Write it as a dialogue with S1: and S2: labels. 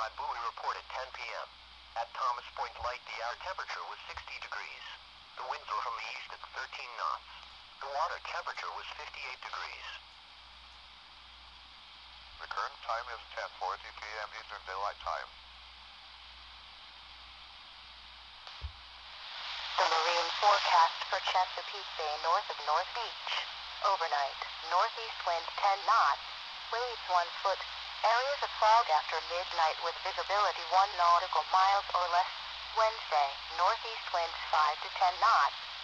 S1: Rod buoy report at 10 p.m. At Thomas Point Light, the air temperature was 60 degrees. The winds were from the east at 13 knots. The water temperature was 58 degrees.
S2: The current time is 10:40 p.m. Eastern Daylight Time.
S3: The marine forecast for Chesapeake Bay north of North Beach. Overnight, northeast winds 10 knots, waves 1 foot, areas of fog after midnight with visibility 1 nautical miles or less. Wednesday, northeast winds 5 to 10 knots,